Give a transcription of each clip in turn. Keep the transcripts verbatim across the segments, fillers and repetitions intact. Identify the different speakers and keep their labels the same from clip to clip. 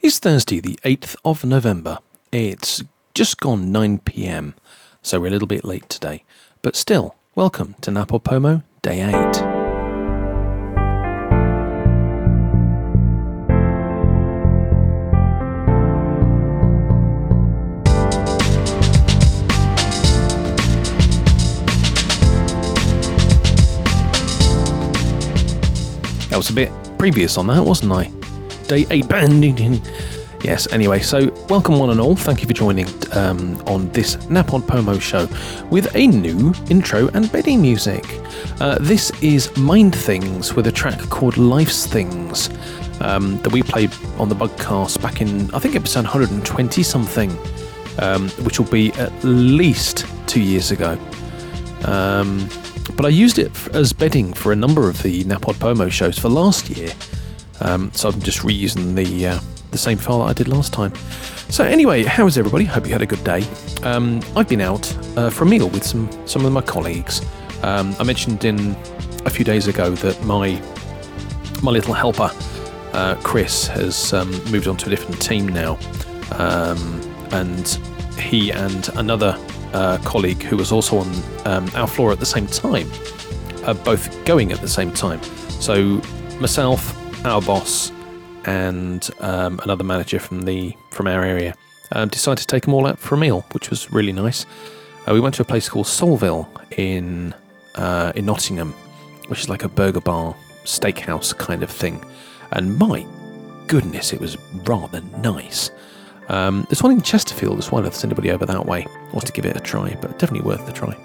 Speaker 1: It's Thursday, the eighth of November. It's just gone nine p.m, so we're a little bit late today. But still, welcome to NaPoWMo Day eight. I was a bit previous on that, wasn't I? Day eight. Yes, anyway, so welcome one and all. Thank you for joining um, on this NaPoWMo show with a new intro and bedding music. Uh, this is Mind Things with a track called Life's Things um, that we played on the Bugcast back in, I think, episode one hundred twenty something, um, which will be at least two years ago. Um... But I used it as bedding for a number of the NaPoWMo shows for last year. Um, so I'm just reusing the uh, the same file that I did last time. So anyway, how is everybody? Hope you had a good day. Um, I've been out uh, for a meal with some, some of my colleagues. Um, I mentioned in a few days ago that my my little helper, uh, Chris, has um, moved on to a different team now. Um, and he and another Uh, colleague who was also on um, our floor at the same time, uh, both going at the same time. So myself, our boss, and um, another manager from the from our area um, decided to take them all out for a meal, which was really nice. Uh, we went to a place called Solville in uh, in Nottingham, which is like a burger bar, steakhouse kind of thing. And my goodness, it was rather nice. Um, there's one in Chesterfield as well, if there's anybody over that way wants to give it a try, but definitely worth the try.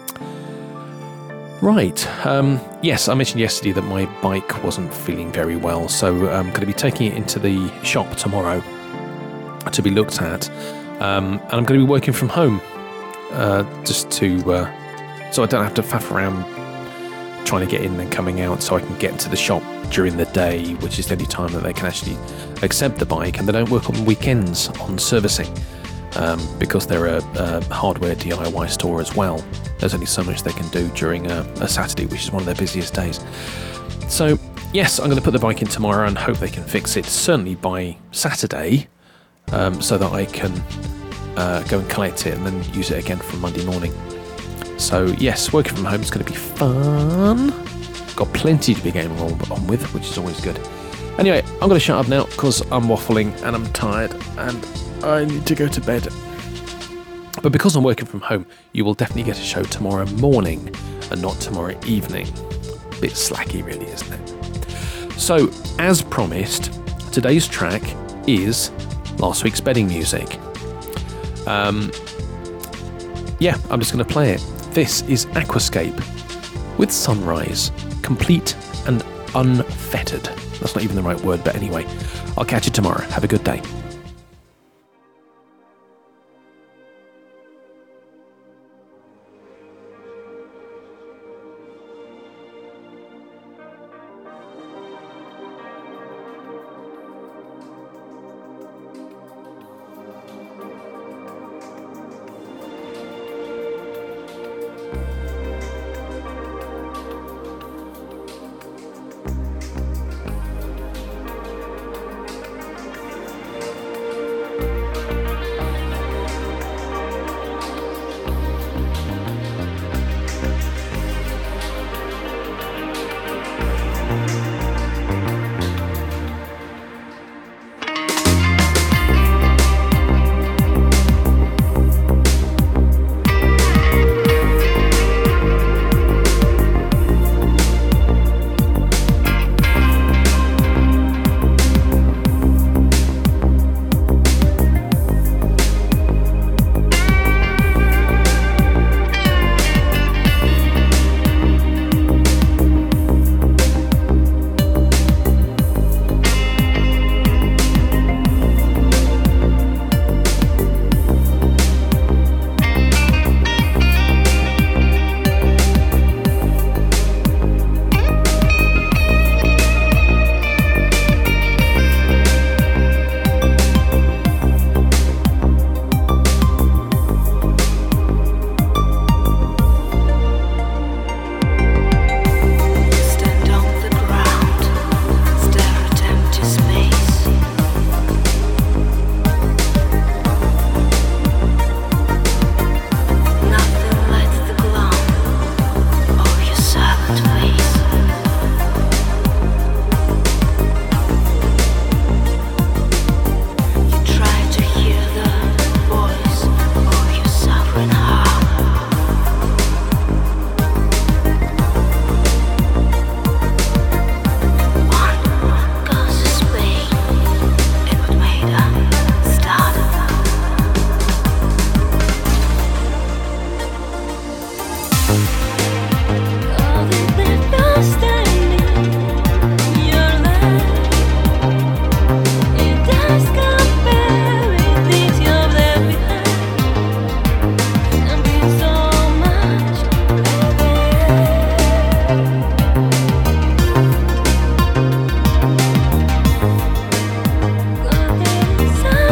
Speaker 1: Right, um, yes, I mentioned yesterday that my bike wasn't feeling very well, so I'm going to be taking it into the shop tomorrow to be looked at, um, and I'm going to be working from home, uh, just to, uh, so I don't have to faff around trying to get in and coming out, so I can get to the shop during the day, which is the only time that they can actually accept the bike, and they don't work on weekends on servicing, um, because they're a, a hardware D I Y store as well. There's only so much they can do during a, a Saturday, which is one of their busiest days. So yes, I'm going to put the bike in tomorrow and hope they can fix it certainly by Saturday, um, so that I can uh, go and collect it and then use it again from Monday morning. So yes, working from home is going to be fun. Got plenty to be gaming on, on with, which is always good. Anyway, I'm going to shut up now because I'm waffling and I'm tired and I need to go to bed. But because I'm working from home, you will definitely get a show tomorrow morning and not tomorrow evening. Bit slacky really, isn't it? So, as promised, today's track is last week's bedding music. Um, yeah, I'm just going to play it. This is Aquascape with Sunrise, complete and unfettered. That's not even the right word, but anyway, I'll catch you tomorrow. Have a good day.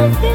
Speaker 2: something